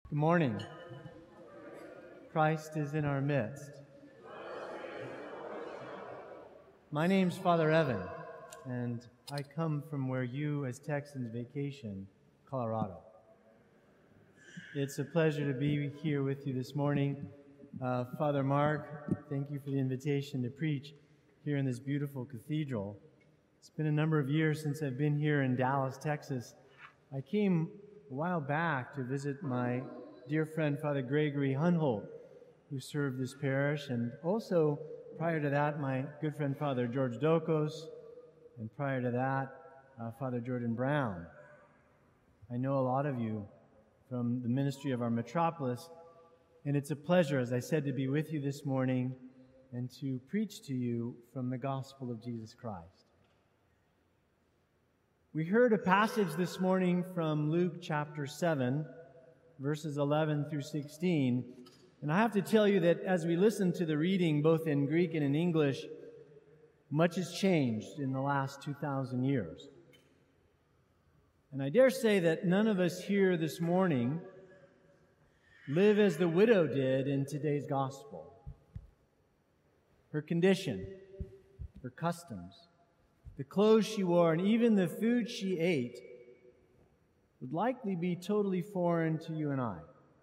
Good morning. Christ is in our midst. My name's Father Evan, and I come from where you as Texans vacation, Colorado. It's a pleasure to be here with you this morning. Father Mark, thank you for the invitation to preach here in this beautiful cathedral. It's been a number of years since I've been here in Dallas, Texas. I came a while back to visit my dear friend, Father Gregory Hunholt, who served this parish, and also, prior to that, my good friend, Father George Dokos, and prior to that, Father Jordan Brown. I know a lot of you from the ministry of our metropolis, and it's a pleasure, as I said, to be with you this morning and to preach to you from the gospel of Jesus Christ. We heard a passage this morning from Luke chapter 7, verses 11 through 16. And I have to tell you that as we listen to the reading, both in Greek and in English, much has changed in the last 2,000 years. And I dare say that none of us here this morning live as the widow did in today's gospel. Her condition, her customs, the clothes she wore, and even the food she ate would likely be totally foreign to you and I.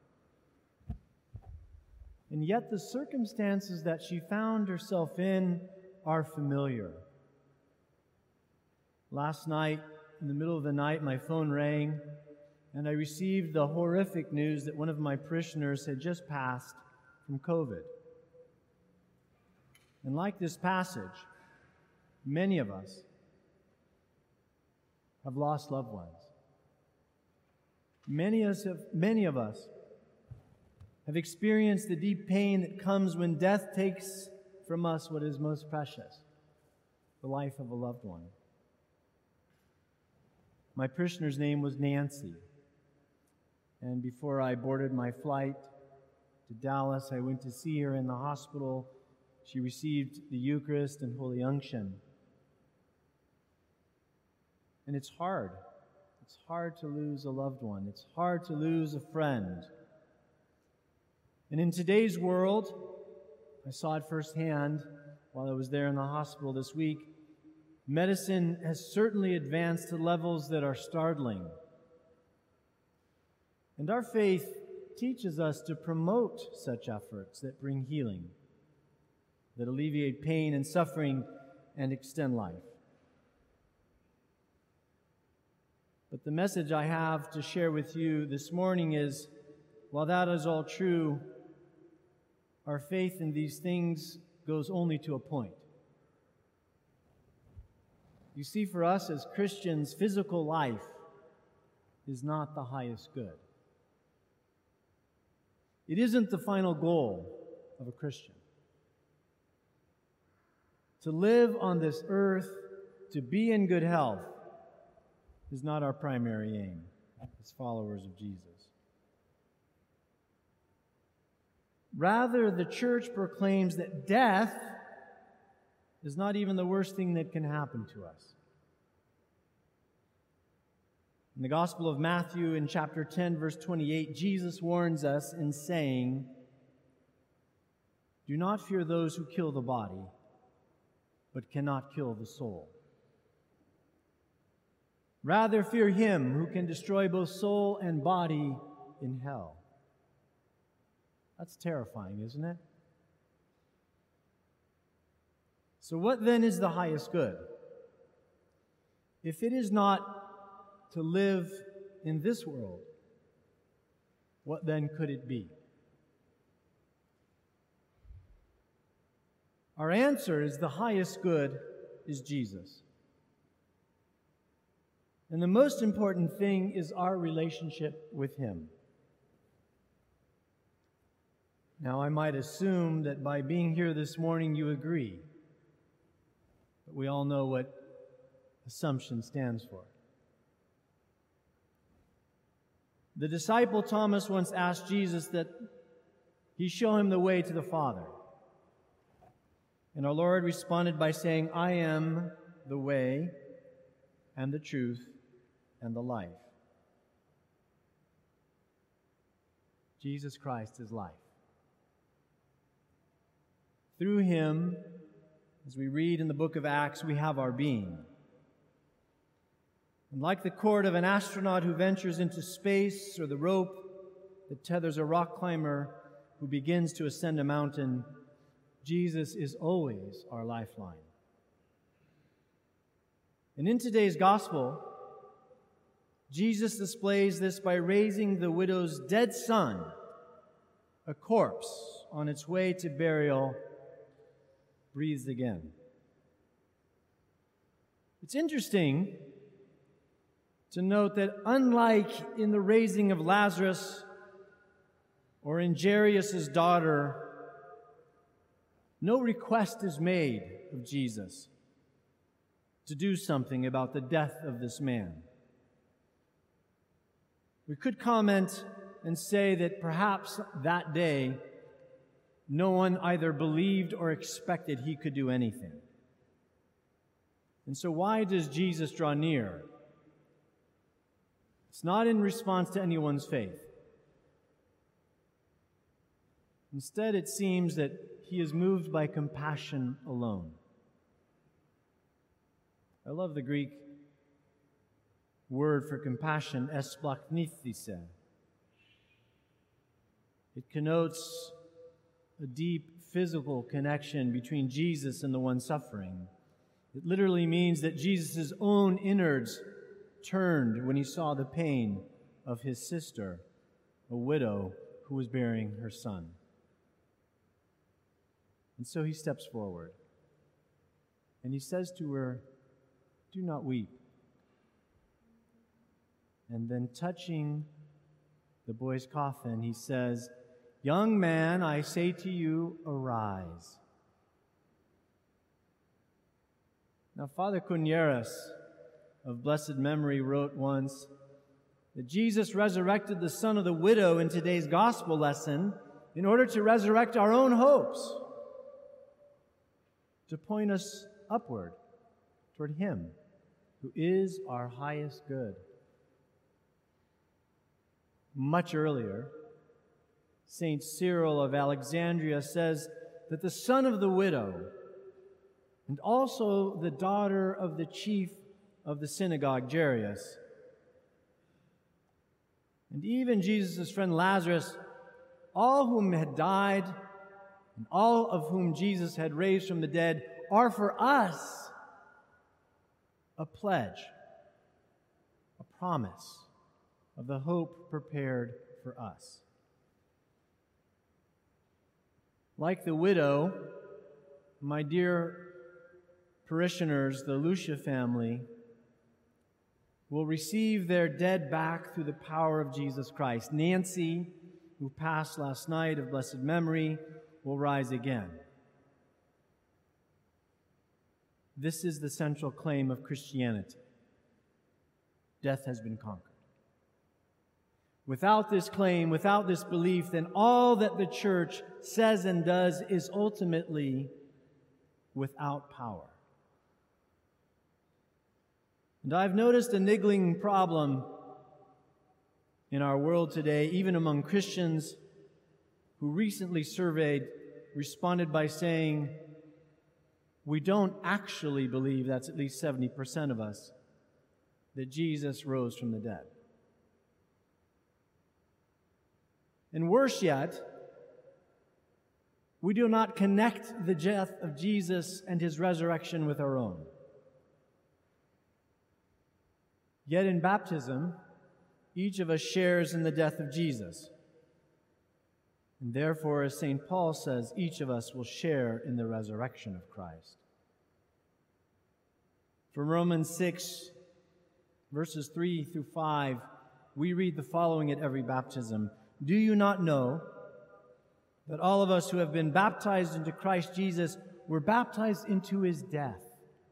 And yet the circumstances that she found herself in are familiar. Last night, in the middle of the night, my phone rang, and I received the horrific news that one of my parishioners had just passed from COVID. And like this passage, many of us have lost loved ones. Many of us have experienced the deep pain that comes when death takes from us what is most precious, the life of a loved one. My parishioner's name was Nancy, and before I boarded my flight to Dallas, I went to see her in the hospital. She received the Eucharist and Holy Unction. And it's hard. It's hard to lose a loved one. It's hard to lose a friend. And in today's world, I saw it firsthand while I was there in the hospital this week, medicine has certainly advanced to levels that are startling. And our faith teaches us to promote such efforts that bring healing, that alleviate pain and suffering and extend life. But the message I have to share with you this morning is, while that is all true, our faith in these things goes only to a point. You see, for us as Christians, physical life is not the highest good. It isn't the final goal of a Christian. To live on this earth, to be in good health, is not our primary aim as followers of Jesus. Rather, the church proclaims that death is not even the worst thing that can happen to us. In the Gospel of Matthew, in chapter 10, verse 28, Jesus warns us in saying, "Do not fear those who kill the body, but cannot kill the soul. Rather, fear him who can destroy both soul and body in hell." That's terrifying, isn't it? So what then is the highest good? If it is not to live in this world, what then could it be? Our answer is the highest good is Jesus. And the most important thing is our relationship with Him. Now, I might assume that by being here this morning you agree. But we all know what assumption stands for. The disciple Thomas once asked Jesus that he show him the way to the Father. And our Lord responded by saying, "I am the way and the truth and the life." Jesus Christ is life. Through him, as we read in the book of Acts, we have our being. And like the cord of an astronaut who ventures into space, or the rope that tethers a rock climber who begins to ascend a mountain, Jesus is always our lifeline. And in today's gospel, Jesus displays this by raising the widow's dead son, a corpse on its way to burial, breathes again. It's interesting to note that unlike in the raising of Lazarus or in Jairus' daughter, no request is made of Jesus to do something about the death of this man. We could comment and say that perhaps that day no one either believed or expected he could do anything. And so why does Jesus draw near? It's not in response to anyone's faith. Instead, it seems that he is moved by compassion alone. I love the Greek word for compassion, esplachnithise. It connotes a deep physical connection between Jesus and the one suffering. It literally means that Jesus' own innards turned when he saw the pain of his sister, a widow who was burying her son. And so he steps forward and he says to her, "Do not weep." And then touching the boy's coffin, he says, "Young man, I say to you, arise." Now, Father Cunyaras of blessed memory wrote once that Jesus resurrected the son of the widow in today's gospel lesson in order to resurrect our own hopes, to point us upward toward him who is our highest good. Much earlier, St. Cyril of Alexandria says that the son of the widow and also the daughter of the chief of the synagogue, Jairus, and even Jesus' friend Lazarus, all whom had died and all of whom Jesus had raised from the dead, are for us a pledge, a promise of the hope prepared for us. Like the widow, my dear parishioners, the Lucia family, will receive their dead back through the power of Jesus Christ. Nancy, who passed last night of blessed memory, will rise again. This is the central claim of Christianity. Death has been conquered. Without this claim, without this belief, then all that the church says and does is ultimately without power. And I've noticed a niggling problem in our world today, even among Christians who recently surveyed responded by saying, we don't actually believe, that's at least 70% of us, that Jesus rose from the dead. And worse yet, we do not connect the death of Jesus and his resurrection with our own. Yet in baptism, each of us shares in the death of Jesus. And therefore, as St. Paul says, each of us will share in the resurrection of Christ. From Romans 6, verses 3 through 5, we read the following at every baptism. Do you not know that all of us who have been baptized into Christ Jesus were baptized into his death?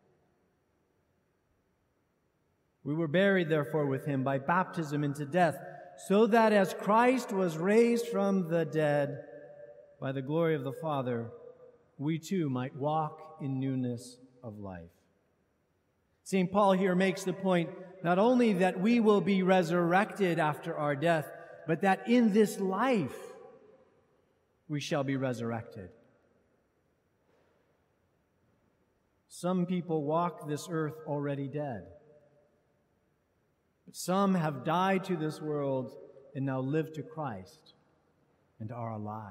We were buried, therefore, with him by baptism into death, so that as Christ was raised from the dead by the glory of the Father, we too might walk in newness of life. St. Paul here makes the point not only that we will be resurrected after our death, but that in this life we shall be resurrected. Some people walk this earth already dead, but some have died to this world and now live to Christ and are alive.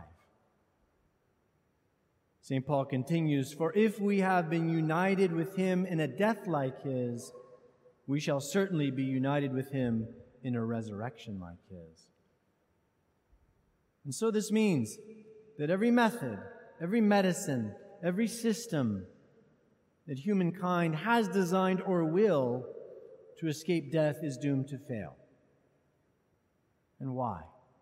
St. Paul continues, "For if we have been united with him in a death like his, we shall certainly be united with him in a resurrection like his." And so this means that every method, every medicine, every system that humankind has designed or will to escape death is doomed to fail. And why?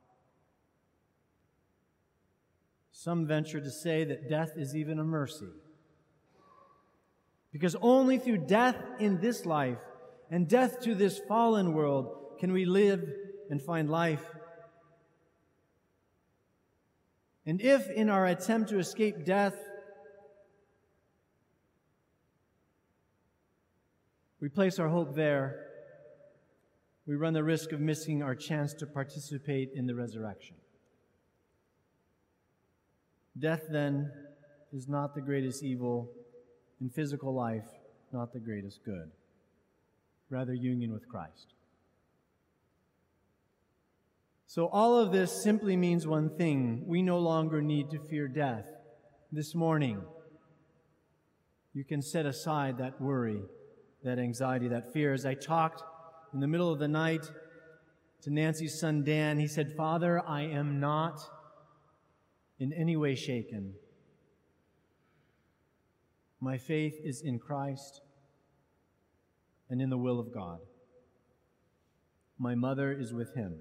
Some venture to say that death is even a mercy, because only through death in this life and death to this fallen world can we live and find life. And if in our attempt to escape death we place our hope there, we run the risk of missing our chance to participate in the resurrection. Death, then, is not the greatest evil, and physical life not the greatest good. Rather, union with Christ. So all of this simply means one thing: we no longer need to fear death. This morning, you can set aside that worry, that anxiety, that fear. As I talked in the middle of the night to Nancy's son Dan, he said, "Father, I am not in any way shaken. My faith is in Christ and in the will of God. My mother is with him."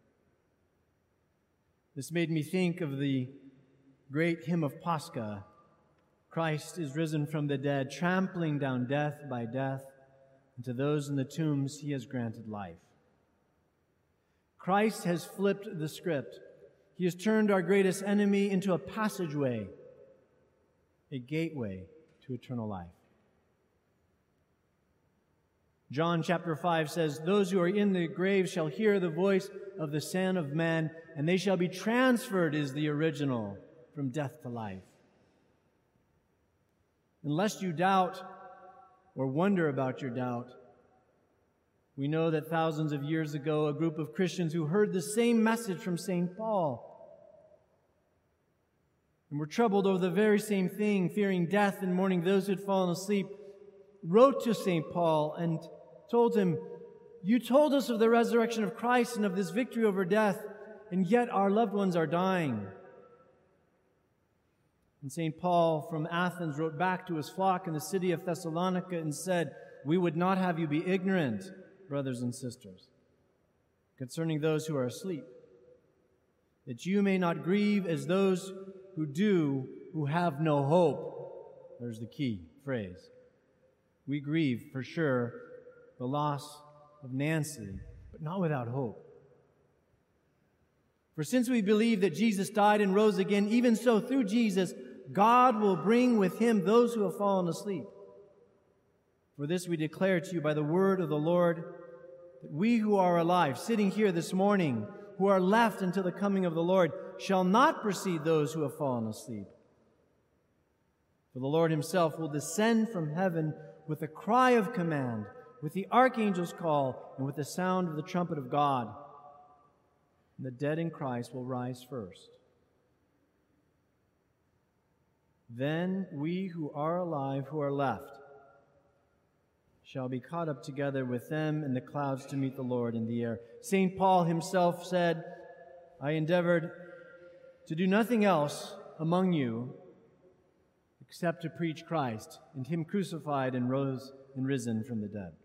This made me think of the great hymn of Pascha. Christ is risen from the dead, trampling down death by death, and to those in the tombs he has granted life. Christ has flipped the script. He has turned our greatest enemy into a passageway, a gateway to eternal life. John chapter 5 says, "Those who are in the grave shall hear the voice of the Son of Man, and they shall be transferred," is the original, "from death to life." Unless you doubt or wonder about your doubt, we know that thousands of years ago, a group of Christians who heard the same message from St. Paul and were troubled over the very same thing, fearing death and mourning those who had fallen asleep, wrote to St. Paul and told him, "You told us of the resurrection of Christ and of this victory over death, and yet our loved ones are dying." And St. Paul from Athens wrote back to his flock in the city of Thessalonica and said, "We would not have you be ignorant, brothers and sisters, concerning those who are asleep, that you may not grieve as those who do, who have no hope." There's the key phrase. We grieve, for sure, the loss of Nancy, but not without hope. For since we believe that Jesus died and rose again, even so through Jesus, God will bring with him those who have fallen asleep. For this we declare to you by the word of the Lord, that we who are alive, sitting here this morning, who are left until the coming of the Lord, shall not precede those who have fallen asleep. For the Lord himself will descend from heaven with a cry of command, with the archangel's call, and with the sound of the trumpet of God. And the dead in Christ will rise first. Then we who are alive, who are left, shall be caught up together with them in the clouds to meet the Lord in the air. St. Paul himself said, "I endeavored to do nothing else among you except to preach Christ and him crucified and rose and risen from the dead."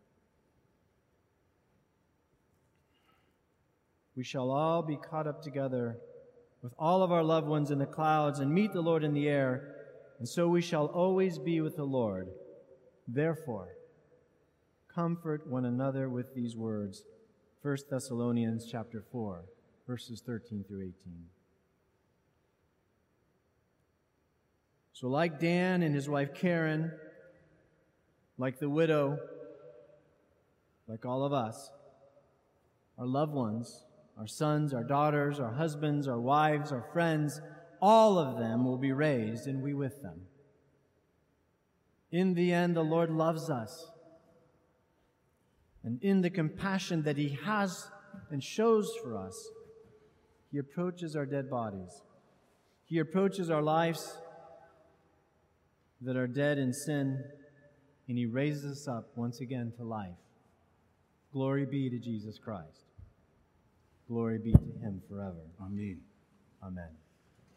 We shall all be caught up together with all of our loved ones in the clouds and meet the Lord in the air, and so we shall always be with the Lord. Therefore, comfort one another with these words. 1 Thessalonians chapter 4, verses 13 through 18. So like Dan and his wife Karen, like the widow, like all of us, our loved ones our sons, our daughters, our husbands, our wives, our friends, all of them will be raised, and we with them. In the end, the Lord loves us. And in the compassion that he has and shows for us, he approaches our dead bodies. He approaches our lives that are dead in sin, and he raises us up once again to life. Glory be to Jesus Christ. Glory be to him forever. Amen. Amen.